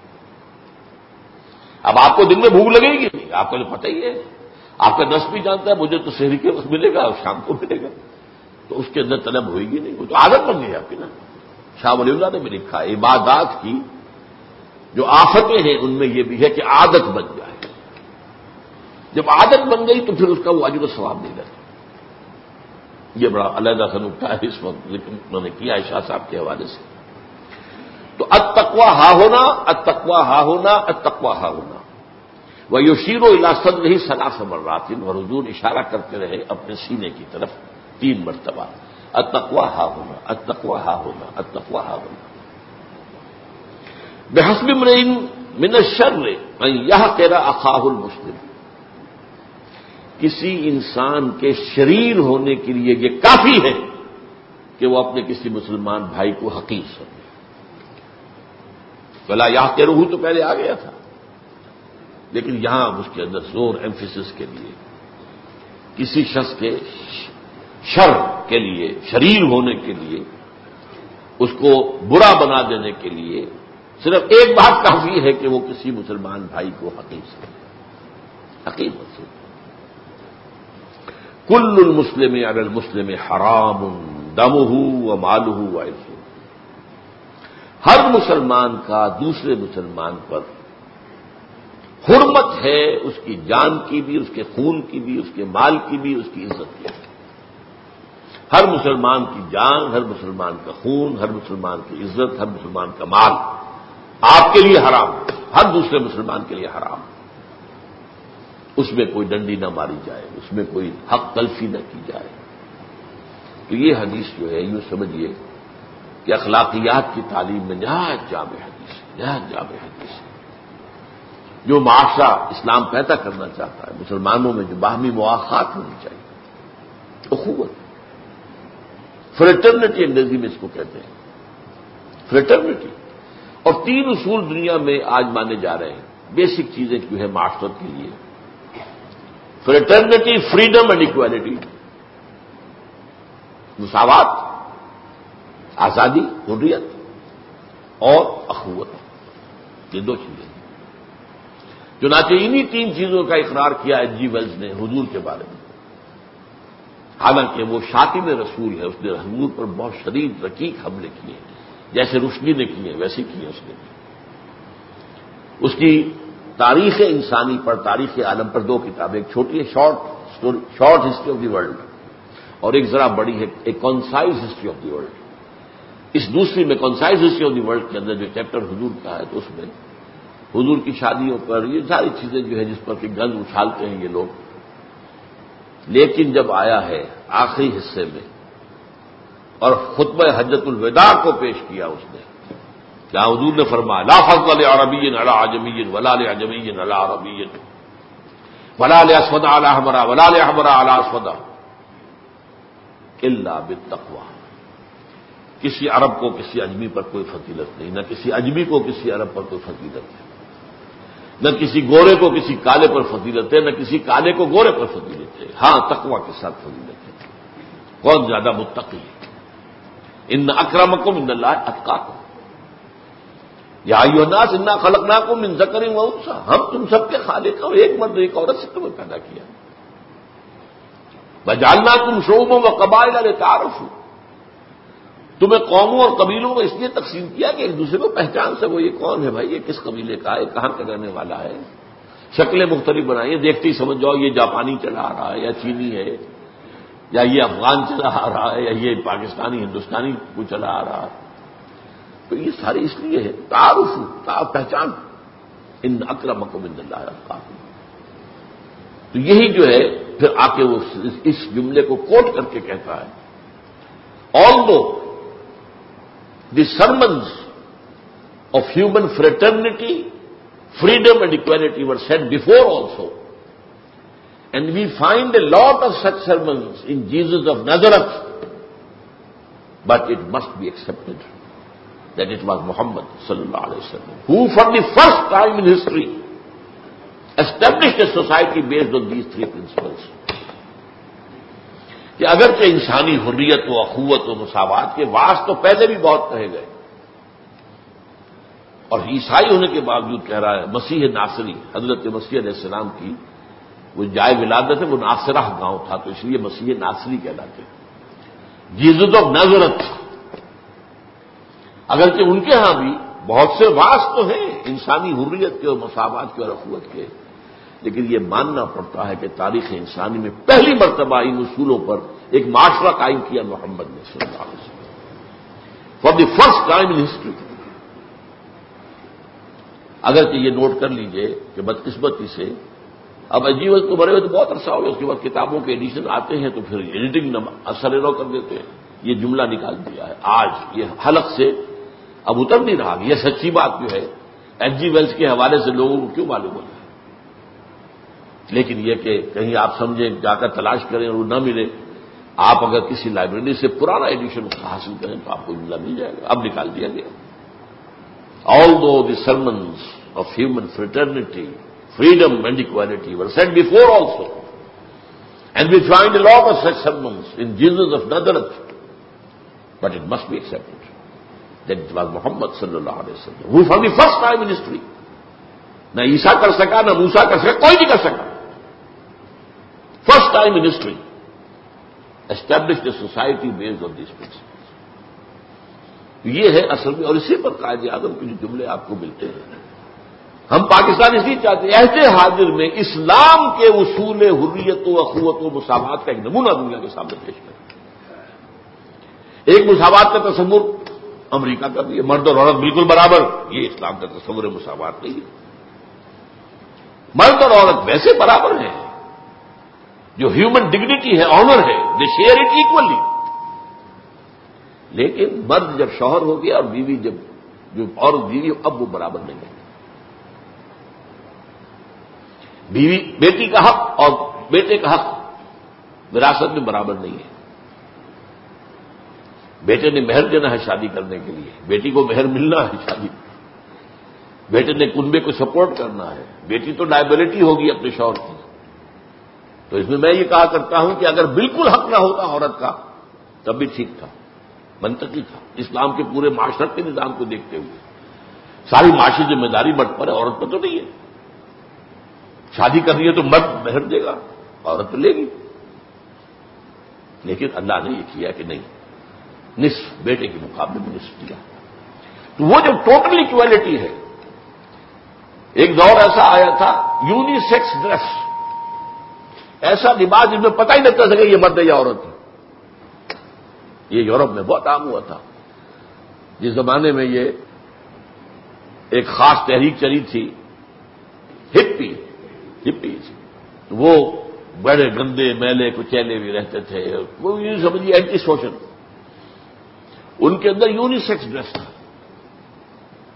اب آپ کو دن میں بھوک لگے گی نہیں، آپ کو تو پتہ ہی ہے، آپ کا نس بھی جانتا ہے مجھے تو سحری کے وقت ملے گا اور شام کو ملے گا، تو اس کے اندر طلب ہوئے گی نہیں، وہ تو عادت بن گئی آپ کی نا۔ شاہ ولی اللہ نے بھی لکھا ہے عبادات کی جو آفتیں ہیں ان میں یہ بھی ہے کہ عادت بن جائے۔ جب عادت بن گئی تو پھر اس کا وہ اجر و ثواب نہیں رہتا۔ یہ بڑا علیحدہ سے نکتہ ہے اس وقت لیکن میں نے کیا ہے شاہ صاحب کے حوالے سے۔ تو التقویٰ ہا ہونا، التقویٰ ہا ہونا، التقویٰ ہا ہونا۔ وَيُشِيرُ إِلَىٰ صَدْرِهِ ثَلَاثَ مَرَّاتٍ، اور حضور اشارہ کرتے رہے اپنے سینے کی طرف تین مرتبہ، التقویٰ ہا ہونا، التقویٰ ہا ہونا، التقویٰ ہا ہونا۔ بِحَسْبِ امْرِئٍ مِّنَ الشَّرِّ أَن يَحْقِرَ أَخَاهُ الْمُسْلِمَ، کسی انسان کے شریر ہونے کے لیے یہ کافی ہے کہ وہ اپنے کسی مسلمان بھائی کو حقیر سمجھے۔ فَلَا يَحْقِرُهُ تو پہلے آ گیا تھا، لیکن یہاں اس کے اندر زور ایمفیسس کے لیے کسی شخص کے شر کے لیے، شریر ہونے کے لیے، اس کو برا بنا دینے کے لیے صرف ایک بات کافی ہے کہ وہ کسی مسلمان بھائی کو حقیر سمجھے، حقیر سمجھے۔ کل المسلم علی المسلم حرام دمہ ومالہ وعرضہ، ہر مسلمان کا دوسرے مسلمان پر حرمت ہے، اس کی جان کی بھی، اس کے خون کی بھی، اس کے مال کی بھی، اس کی عزت کی بھی۔ ہر مسلمان کی جان، ہر مسلمان کا خون، ہر مسلمان کی عزت، ہر مسلمان کا مال آپ کے لیے حرام، ہر دوسرے مسلمان کے لیے حرام۔ اس میں کوئی ڈنڈی نہ ماری جائے، اس میں کوئی حق تلفی نہ کی جائے۔ تو یہ حدیث جو ہے یوں سمجھیے کہ اخلاقیات کی تعلیم میں نہایت جامع حدیث ہے، نہایت جامع حدیث ہے۔ جو معاشرہ اسلام پیدا کرنا چاہتا ہے، مسلمانوں میں جو باہمی مواخات ہونی چاہیے، اخوت، فریٹرنٹی انگریزی میں اس کو کہتے ہیں، فریٹرنٹی۔ اور تین اصول دنیا میں آج مانے جا رہے ہیں، بیسک چیزیں جو ہے معاشرت کے لیے، فریٹرنٹی، فریڈم اینڈ اکویلٹی، مساوات، آزادی، حریت، اور اخوت، یہ دو چیزیں۔ چنانچہ انہی تین چیزوں کا اقرار کیا ایچ جی ویلز نے حضور کے بارے میں، حالانکہ وہ شاتم رسول ہے، اس نے حضور پر بہت شدید رقیق حملے کیے، جیسے رشدی نے کیے ویسے کیے اس نے۔ اس کی تاریخ انسانی پر، تاریخ عالم پر دو کتابیں، ایک چھوٹی ہے short story, short history of the world, اور ایک ذرا بڑی ہے ایک concise history of the world. اس دوسری میں concise history of the world کے اندر جو چیپٹر حضور کا ہے، تو اس میں حضور کی شادیوں پر یہ ساری چیزیں جو ہے جس پر کہ گند اچھالتے ہیں یہ لوگ، لیکن جب آیا ہے آخری حصے میں اور خطبہ حجت الوداع کو پیش کیا اس نے، کیا حضور نے فرمایا لا فضل لعربی علی عجمی ولا لعجمی علی عربی ولا لاسود علی احمر ولا لاحمر علی اسود الا بالتقوی. کسی عرب کو کسی عجمی پر کوئی فضیلت نہیں، نہ کسی عجمی کو کسی عرب پر کوئی فضیلت ہے، نہ کسی گورے کو کسی کالے پر فضیلت ہے، نہ کسی کالے کو گورے پر فضیلت ہے. ہاں تقوی کے ساتھ فضیلت ہے. کون زیادہ متقی ہے؟ ان اکرمکم عند اللہ اتقاکم. یا ایھا الناس انا خلقناکم من ذکر و انثی. ہم تم سب کے خالق اور ایک مرد ایک عورت سے تمہیں پیدا کیا. وجعلناکم شعوبا وقبائل لتعارفوا. تمہیں قوموں اور قبیلوں کو اس لیے تقسیم کیا کہ ایک دوسرے کو پہچان سکو. یہ کون ہے بھائی؟ یہ کس قبیلے کا ہے؟ کہاں کا رہنے والا ہے؟ شکلیں مختلف بنائی، دیکھتے ہی سمجھ جاؤ یہ جاپانی چلا آ رہا ہے یا چینی ہے یا یہ افغان چلا آ رہا ہے یا یہ پاکستانی ہندوستانی کو چلا آ رہا ہے. تو یہ ساری اس لیے ہے تعارف، پہچان. ان اکرمکم عند اللہ اتقاکم. تو یہی جو ہے پھر آ کے وہ اس جملے کو کوٹ کر کے کہتا ہے although the sermons of human fraternity, freedom and equality were said before also, and we find a lot of such sermons in Jesus of Nazareth, but it must be accepted that it was Muhammad sallallahu alaihi wasallam who for the first time in history established a society based on these three principles. کہ اگرچہ انسانی حریت و اخوت و مساوات کے واس تو پہلے بھی بہت کہے گئے، اور عیسائی ہونے کے باوجود کہہ رہا ہے مسیح ناصری، حضرت مسیح علیہ السلام کی وہ جائے ولادت ہے وہ ناصرہ گاؤں تھا تو اس لیے مسیح ناصری کہلاتے ہیں. Jesus of Nazareth. اگرچہ ان کے ہاں بھی بہت سے واس تو ہیں انسانی حریت کے اور مساوات کے اور اخوت کے، لیکن یہ ماننا پڑتا ہے کہ تاریخ انسانی میں پہلی مرتبہ ان اصولوں پر ایک معاشرہ قائم کیا محمد نے صلی اللہ علیہ وسلم for the first time in history. اگرچہ یہ نوٹ کر لیجئے کہ بدقسمتی سے اب عجیب تو بڑے ہوئے تو بہت عرصہ ہو گیا، اس کے بعد کتابوں کے ایڈیشن آتے ہیں تو پھر ایڈیٹنگ اثر رو کر دیتے ہیں. یہ جملہ نکال دیا ہے آج یہ حلق سے اب اتر نہیں رہا. یہ سچی بات جو ہے ایچ جی ویلز کے حوالے سے لوگوں کو کیوں معلوم ہو جائے، لیکن یہ کہ کہیں آپ سمجھیں جا کر تلاش کریں اور وہ نہ ملے. آپ اگر کسی لائبریری سے پرانا ایڈیشن حاصل کریں تو آپ کو جملہ مل جائے گا. اب نکال دیا گیا. although the sermons of human fraternity, freedom and equality were said before also, and we find a lot of such sermons in Jesus of Nazareth, but it must be accepted that it was Muhammad sallallahu alaihi wasallam who for the first time in history, نہ عیسیٰ کر سکا نہ موسیٰ کر سکا، کوئی نہیں کر سکا. First time in history established a society based on these principles. یہ ہے اصل میں، اور اسی پر قائد اعظم کے جو جملے آپ کو ملتے ہیں. ہم پاکستان اس لیے چاہتے ہیں عہد حاضر میں اسلام کے اصول حریت و اخوت و مساوات کا ایک نمونہ دنیا کے سامنے پیش کریں. ایک مساوات کا تصور امریکہ کا بھی ہے، مرد اور عورت بالکل برابر. یہ اسلام کا تصور مساوات نہیں ہے. مرد اور عورت ویسے برابر ہیں، جو ہیومن ڈگنیٹی ہے، آنر ہے، دے شیئر اٹ ایکولی. لیکن مرد جب شوہر ہو گیا اور بیوی جب جو عورت بیوی اب وہ برابر نہیں ہے. بیوی بیٹی کا حق اور بیٹے کا حق وراثت میں برابر نہیں ہے. بیٹے نے مہر دینا ہے شادی کرنے کے لیے، بیٹی کو مہر ملنا ہے شادی. بیٹے نے کنبے کو سپورٹ کرنا ہے، بیٹی تو لائبلٹی ہوگی اپنے شوہر کی. تو اس میں میں یہ کہا کرتا ہوں کہ اگر بالکل حق نہ ہوتا عورت کا تب بھی ٹھیک تھا، منطقی تھا. اسلام کے پورے معاشرت کے نظام کو دیکھتے ہوئے ساری معاشی ذمہ داری مرد پر ہے، عورت پر تو نہیں ہے. شادی کرنی ہے تو مرد مہر دے گا، عورت تو لے گی. لیکن اللہ نے یہ کیا کہ نہیں، نصف بیٹے کے مقابلے میں نصف دیا. تو وہ جو ٹوٹل ایکویلٹی ہے، ایک دور ایسا آیا تھا یونیسیکس ڈریس، ایسا لباس جس میں پتہ ہی نہیں چل سکے یہ مرد ہے یا عورت ہے. یہ یورپ میں بہت عام ہوا تھا. جس زمانے میں یہ ایک خاص تحریک چلی تھی ہپی ہپی وہ بڑے گندے میلے کچیلے بھی رہتے تھے، وہ یوں سمجھیے اینٹی سوشل. ان کے اندر یونیسیکس ڈریس تھا.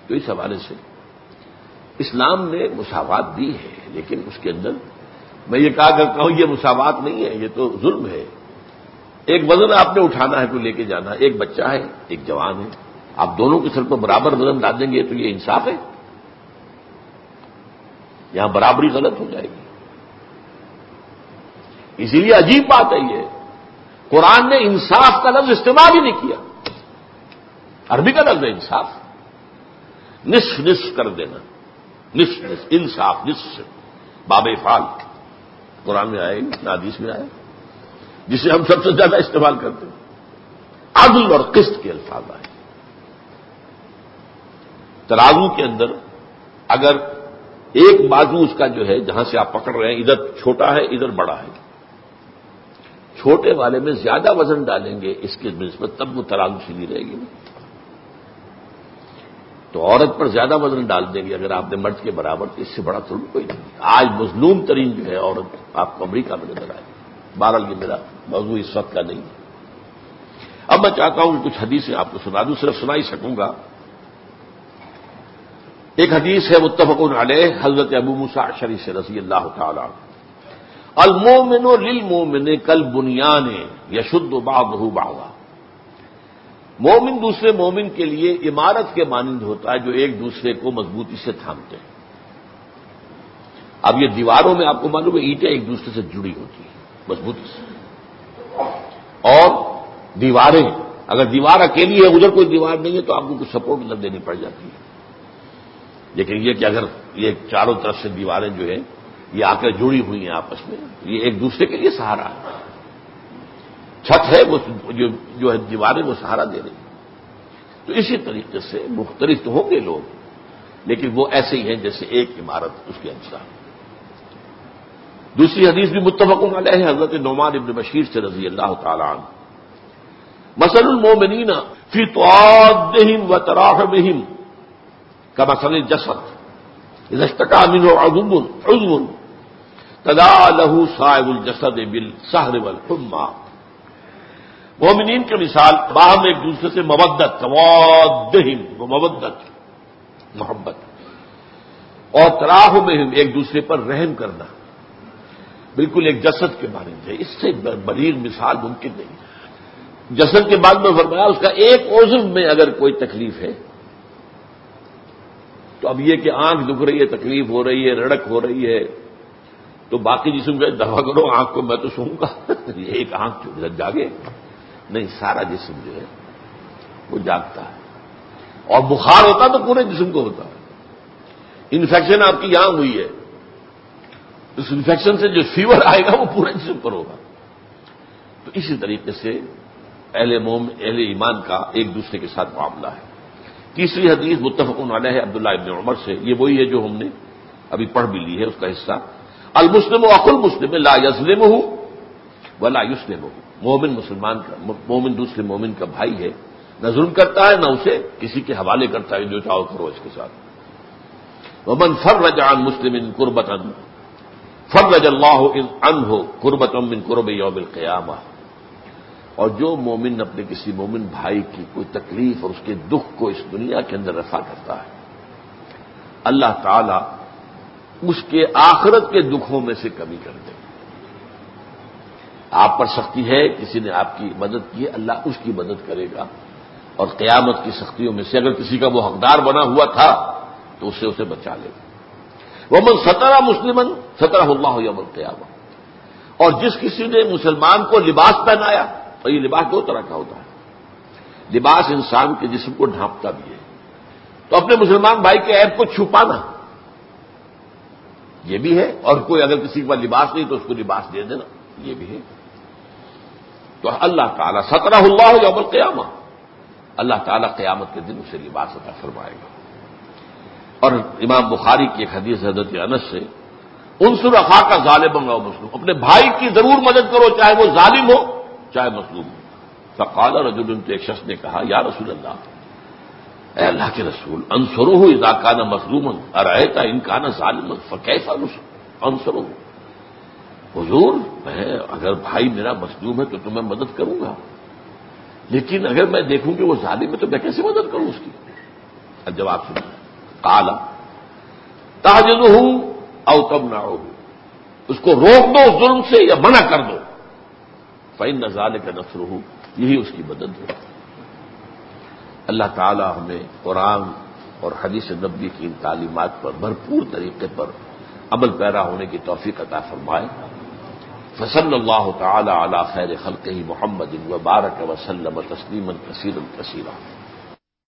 تو اس حوالے سے اسلام نے مساوات دی ہے، لیکن اس کے اندر میں یہ کہا کرتا ہوں یہ مساوات نہیں ہے، یہ تو ظلم ہے۔ ایک وزن آپ نے اٹھانا ہے، کوئی لے کے جانا ہے، ایک بچہ ہے ایک جوان ہے، آپ دونوں کے سر پر برابر وزن ڈال دیں گے تو یہ انصاف ہے؟ یہاں برابری غلط ہو جائے گی۔ اسی لیے عجیب بات ہے یہ، قرآن نے انصاف کا لفظ استعمال ہی نہیں کیا۔ عربی کا لفظ ہے انصاف، نصف نصف کر دینا، نصف نصف انصاف، نصف باب افعال قرآن میں آئے گا، حدیث میں آئے، جسے ہم سب سے زیادہ استعمال کرتے ہیں۔ عدل اور قسط کے الفاظ آئے۔ ترازو کے اندر اگر ایک بازو اس کا جو ہے جہاں سے آپ پکڑ رہے ہیں ادھر چھوٹا ہے ادھر بڑا ہے، چھوٹے والے میں زیادہ وزن ڈالیں گے اس کے نسبت، تب وہ ترازو سیدھی رہے گی۔ تو عورت پر زیادہ وزن ڈال دیں گے اگر آپ نے مرد کے برابر، تو اس سے بڑا ظلم کوئی نہیں۔ آج مظلوم ترین جو ہے عورت آپ کو امریکہ میں نظر آئے۔ بہرحال یہ میرا موضوع اس وقت کا نہیں ہے۔ اب میں چاہتا ہوں کہ کچھ حدیثیں آپ کو سنا دوں، صرف سنا ہی سکوں گا۔ ایک حدیث ہے متفق علیہ، حضرت ابو موسیٰ اشعری سے رضی اللہ تعالی عنہ، المومن للمومن کالبنیان یشد بعضہ بعضا، مومن دوسرے مومن کے لیے عمارت کے مانند ہوتا ہے جو ایک دوسرے کو مضبوطی سے تھامتے ہیں۔ اب یہ دیواروں میں آپ کو معلوم ہے اینٹیں ایک دوسرے سے جڑی ہوتی ہیں مضبوطی سے، اور دیواریں اگر دیوار اکیلی ہے ادھر کوئی دیوار نہیں ہے تو آپ کو کچھ سپورٹ نہ دینی پڑ جاتی ہے، لیکن یہ کہ اگر یہ چاروں طرف سے دیواریں جو ہے یہ آ کر جڑی ہوئی ہیں آپس میں، یہ ایک دوسرے کے لیے سہارا ہے، چھت ہے وہ جو ہے دیواریں وہ سہارا دے رہی ہیں۔ تو اسی طریقے سے مختلف تو ہوں گے لوگ، لیکن وہ ایسے ہی ہیں جیسے ایک عمارت اس کے اجزاء۔ دوسری حدیث بھی متفق علیہ، حضرت نعمان ابن بشیر سے رضی اللہ تعالی عنہ، مثل المؤمنین فی توادہم و تراحمہم کمثل الجسد اذا اشتکا منہ عضو عضو تداعی لہ سائر الجسد بالسہر والحمى، مومنین کی مثال باہم ایک دوسرے سے مودت، توادہم و مودت محبت، اور تراحمہم ایک دوسرے پر رحم کرنا، بالکل ایک جسد کے مانند ہے، اس سے بلیغ مثال ممکن نہیں۔ جسد کے بعد میں فرمایا اس کا ایک عضو میں اگر کوئی تکلیف ہے تو اب یہ کہ آنکھ دکھ رہی ہے، تکلیف ہو رہی ہے، رڑک ہو رہی ہے، تو باقی جسم کا دفع کرو آنکھ کو، میں تو سوؤں گا، یہ ایک آنکھ جاگے نہیں، سارا جسم جو ہے وہ جاگتا ہے، اور بخار ہوتا تو پورے جسم کو ہوتا ہے۔ انفیکشن آپ کی یہاں ہوئی ہے، اس انفیکشن سے جو فیور آئے گا وہ پورے جسم پر ہوگا۔ تو اسی طریقے سے اہل مومن اہل ایمان کا ایک دوسرے کے ساتھ معاملہ ہے۔ تیسری حدیث متفق علیہ ہے عبداللہ ابن عمر سے، یہ وہی ہے جو ہم نے ابھی پڑھ بھی لی ہے اس کا حصہ، المسلم اخو المسلم لا یظلمہ ولا یسلمہ، مومن مسلمان کا مومن دوسرے مومن کا بھائی ہے، نہ ظلم کرتا ہے نہ اسے کسی کے حوالے کرتا ہے، جو چاہو کرو اس کے ساتھ۔ ومن فرج عن مسلم کربۃ فرج اللہ عنہ کربۃ من کرب یوم القیامہ، اور جو مومن اپنے کسی مومن بھائی کی کوئی تکلیف اور اس کے دکھ کو اس دنیا کے اندر رفع کرتا ہے، اللہ تعالی اس کے آخرت کے دکھوں میں سے کمی کر دے۔ آپ پر سختی ہے، کسی نے آپ کی مدد کی، اللہ اس کی مدد کرے گا، اور قیامت کی سختیوں میں سے اگر کسی کا وہ حقدار بنا ہوا تھا تو اسے اسے بچا لے گا۔ ومن ستر مسلما سترہ اللہ یوم القیامہ، اور جس کسی نے مسلمان کو لباس پہنایا، اور یہ لباس دو طرح کا ہوتا ہے، لباس انسان کے جسم کو ڈھانپتا بھی ہے، تو اپنے مسلمان بھائی کے عیب کو چھپانا یہ بھی ہے، اور کوئی اگر کسی کے پاس لباس نہیں تو اس کو لباس دے دینا یہ بھی ہے۔ تو اللہ تعالیٰ سترہ اللہ یوم القیامہ، اللہ تعالیٰ قیامت کے دن اسے لباس عطا فرمائے گا۔ اور امام بخاری کی ایک حدیث حضرت انس سے، انصر اخاک ظالما او مظلوما، اپنے بھائی کی ضرور مدد کرو چاہے وہ ظالم ہو چاہے مظلوم ہو۔ فقال رجل، تو ایک شخص نے کہا یا رسول اللہ، اے اللہ کے رسول، انصرہ اذا کان مظلوما ارأیت ان کان ظالما فکیف انصرہ، حضور میں اگر بھائی میرا مظلوم ہے تو تمہیں مدد کروں گا، لیکن اگر میں دیکھوں کہ وہ ظالم ہے تو میں کیسے مدد کروں اس کی؟ اب جواب سنیں، قال تحجزہ او تمنعہ، اس کو روک دو ظلم سے یا منع کر دو، فإن ذلک نصرہ، یہی اس کی مدد ہے۔ اللہ تعالی ہمیں قرآن اور حدیث نبوی کی ان تعلیمات پر بھرپور طریقے پر عمل پیرا ہونے کی توفیق عطا فرمائے۔ فصلی اللہ تعالی علی خیر خلقہ محمد وبارک وسلم تسلیما کثیرا کثیرا۔